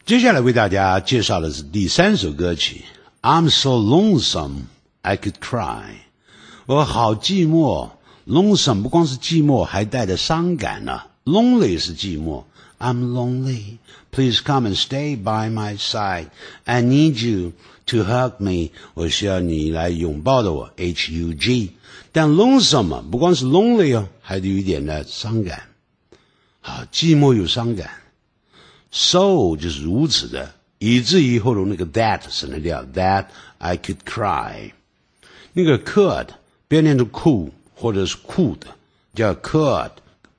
接下来为大家介绍的是第3首歌曲 I'm so lonesome I could cry。 我好寂寞， lonesome 不光是寂寞，还带着伤感呢。 lonely 是寂寞， I'm lonely Please come and stay by my side I need you to hug me 我需要你来拥抱的我 HUG。 但 lonesome 不光是 lonely 哦，还有一点的伤感。好，寂寞有伤感。So 就是如此的，以至于后头那个 that 省略掉 that I could cry。 那个 could 不要念成 cool 或者是 could， 叫 could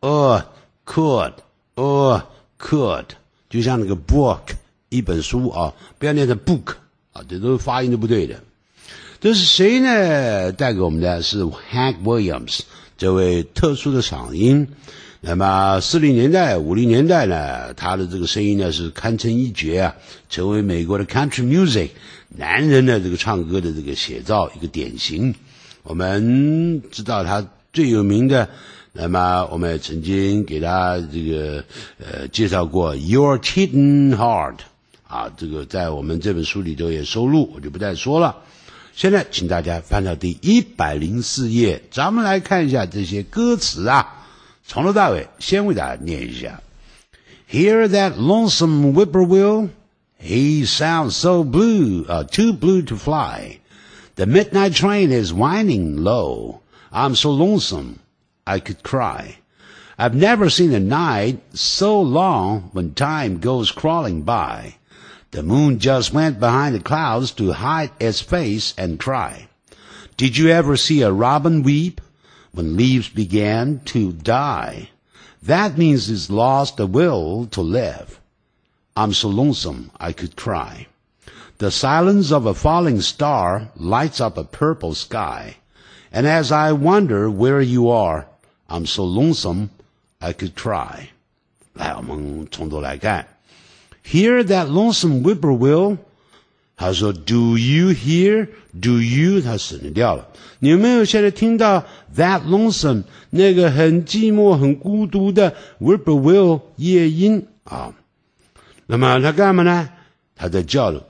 could 就像那个 book 一本书啊，不要念成 book 啊，这都发音都不对的。这是谁呢？带给我们的是 Hank Williams 这位特殊的嗓音。那么40年代50年代呢，他的这个声音呢是堪称一绝啊，成为美国的 country music 男人的这个唱歌的这个写照，一个典型。我们知道他最有名的，那么我们也曾经给他这个介绍过 You're Cheating Hard 啊，这个在我们这本书里头也收录，我就不再说了。现在请大家翻到第104页，咱们来看一下这些歌词啊。从头到尾，先为大家念一下。Hear that lonesome whippoorwill? He sounds so blue, too blue to fly. The midnight train is whining low. I'm so lonesome, I could cry. I've never seen a night so long when time goes crawling by. The moon just went behind the clouds to hide its face and cry. Did you ever see a robin weep?When leaves began to die, that means it's lost the will to live. I'm so lonesome I could cry. The silence of a falling star lights up a purple sky. And as I wonder where you are, I'm so lonesome I could cry. 来，我们从头来看。Hear that lonesome whippoorwill?他说 Do you hear? Do you? 他省略掉了。你有没有现在听到 that lonesome 那个很寂寞很孤独的 whippoorwill 夜莺啊？那么他干嘛呢？他在叫了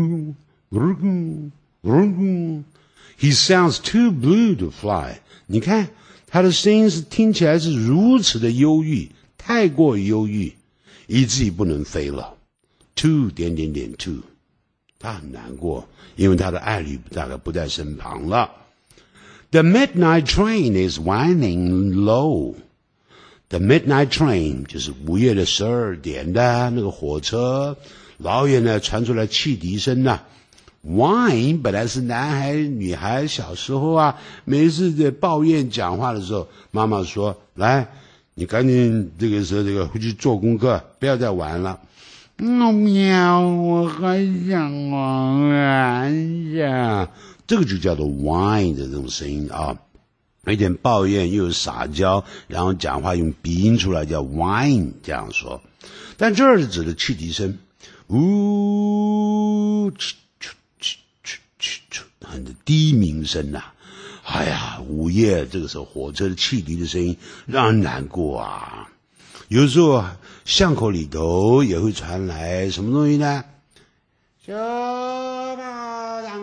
He sounds too blue to fly。 你看他的声音是听起来是如此的忧郁，太过忧郁，以至于不能飞了。too too他很难过，因为他的爱侣大概不在身旁了。The midnight train is whining low. The midnight train 就是午夜的12点的那个火车，老远呢传出来汽笛声呐。Whine 本来是男孩女孩小时候啊，每次在抱怨讲话的时候，妈妈说：“来，你赶紧这个时候回去做功课，不要再玩了。”喵，我还想玩一下。这个就叫做 whine 的这种声音啊，有点抱怨又有撒娇，然后讲话用鼻音出来叫 whine 这样说。但这儿是指的汽笛声，很低鸣声啊。哎呀，午夜这个时候火车的汽笛的声音让人难过啊。有时候巷口里头也会传来什么东西呢？小巴掌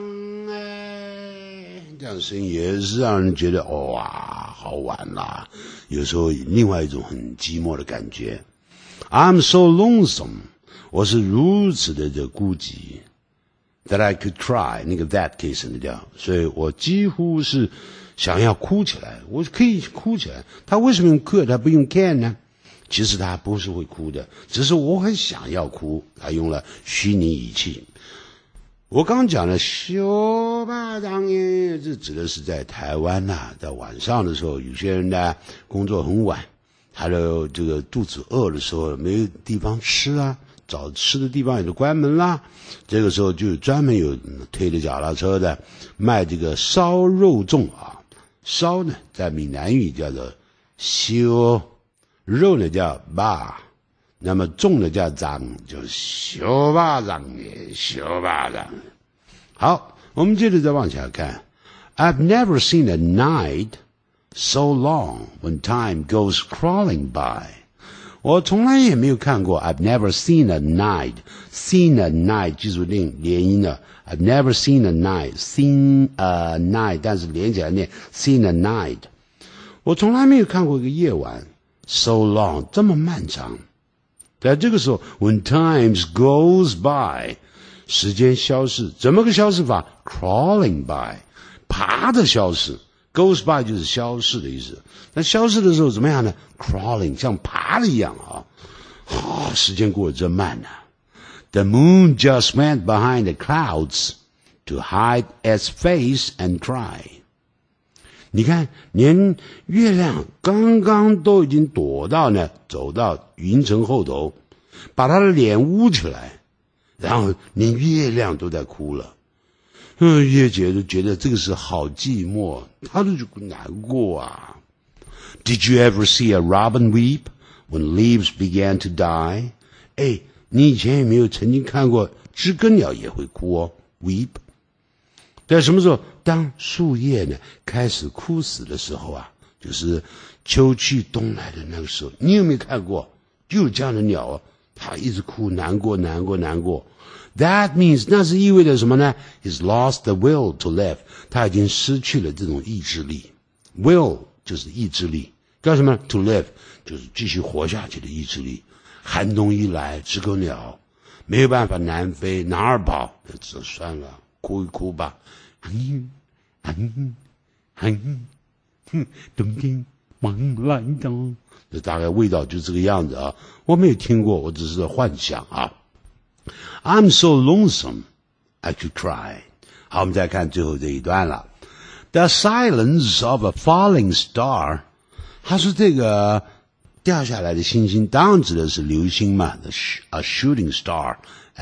这样的声音也是让人觉得哇好玩啦。有时候另外一种很寂寞的感觉。I'm so lonesome， 我是如此的孤寂。That I could cry， 那个 that 可以省略掉，所以我几乎是想要哭起来，我可以哭起来。他为什么用 could， 他不用 can 呢？其实他不是会哭的，只是我很想要哭，他用了虚拟语气。我刚讲了小巴掌耶，这指的是在台湾在晚上的时候，有些人呢工作很晚，他的这个肚子饿的时候没有地方吃啊，找吃的地方也都关门啦，这个时候就专门有推着脚踏车的卖这个烧肉粽啊。烧呢在闽南语叫做烧，肉呢叫巴，那么粽呢叫掌，就是小巴掌耶，小巴掌。好，我们接着再往下看。I've never seen a night so long when time goes crawling by。 我从来也没有看过 I've never seen a night 记住连音了 I've never seen a night 但是连起来念 seen a night 我从来没有看过一个夜晚 so long 这么漫长在这个时候 when times goes by 时间消逝怎么个消逝法 crawling by 爬着消逝 goes by 就是消逝的意思那消逝的时候怎么样呢 crawling 像爬的一样时间过得真慢The moon just went behind the clouds to hide its face and cry 你看连月亮刚刚都已经走到云层后头把他的脸捂起来然后连月亮都在哭了月姐就觉得这个是好寂寞她就难过Did you ever see a robin weep when leaves began to die? 你以前有没有曾经看过知更鸟也会哭weep 在什么时候当树叶呢开始枯死的时候就是秋去冬来的那个时候你有没有看过就有这样的鸟它一直哭难过 That means 那是意味着什么呢 He's lost the will to live 他已经失去了这种意志力 Will 就是意志力干什么 To live 就是继续活下去的意志力寒冬一来知更鸟没有办法南飞哪儿跑这算了哭一哭吧冬天忙来到这大概味道就这个样子我没有听过我只是在幻想I'm so lonesome I could cry 好我们再看最后这一段了 The silence of a falling star 他说这个掉下来的星星当然指的是流星嘛 A shooting star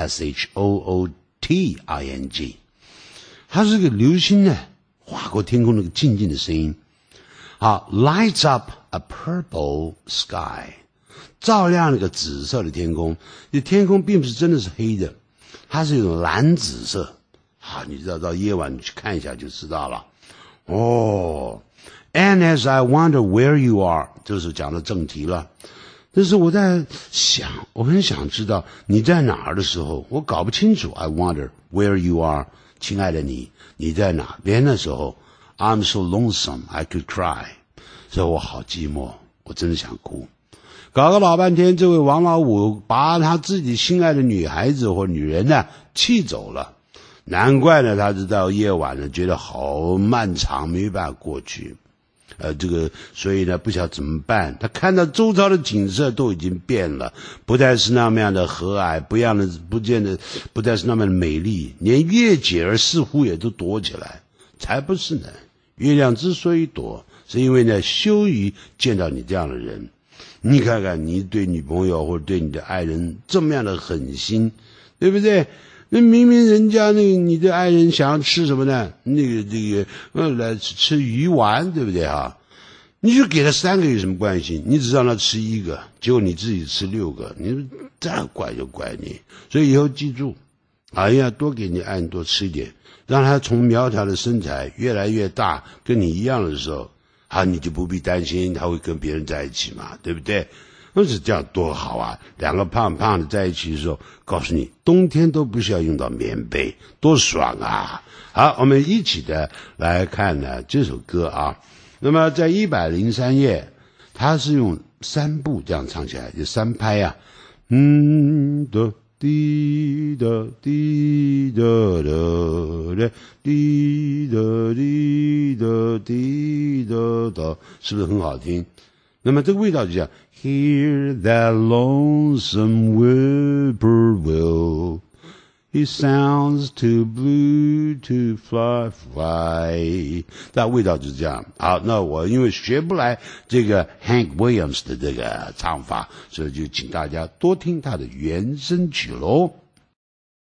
S-H-O-O-T-I-N-G 它是个流星呢划过天空那个静静的声音好 lights up a purple sky 照亮那个紫色的天空天空并不是真的是黑的它是一种蓝紫色你知道到夜晚去看一下就知道了And as I wonder where you are 这是讲到正题了但是我在想我很想知道你在哪儿的时候我搞不清楚 I wonder where you are 亲爱的你在哪边的时候 I'm so lonesome I could cry 所以我好寂寞我真的想哭搞个老半天这位王老五把他自己心爱的女孩子或女人呢气走了难怪呢他直到夜晚呢觉得好漫长没办法过去所以呢不晓得怎么办他看到周遭的景色都已经变了不再是那么样的和蔼不再是那么的美丽连月姐儿似乎也都躲起来才不是呢月亮之所以躲是因为呢羞于见到你这样的人你看看你对女朋友或者对你的爱人这么样的狠心对不对那明明人家你的爱人想要吃什么呢来吃鱼丸对不对你就给他3个有什么关系你只让他吃1个结果你自己吃6个你再怪就怪你所以以后记住多给你爱人多吃一点让他从苗条的身材越来越大跟你一样的时候你就不必担心他会跟别人在一起嘛对不对那是这样多好2个胖胖的在一起的时候告诉你冬天都不需要用到棉被多爽好我们一起的来看呢这首歌那么在103页它是用3步这样唱起来就3拍的滴的滴的的滴的滴的滴的的是不是很好听那么这个味道就像 Hear that lonesome whippoorwill It sounds too blue to fly 那味道就是这样好那我因为学不来这个 Hank Williams 的这个唱法所以就请大家多听他的原声曲咯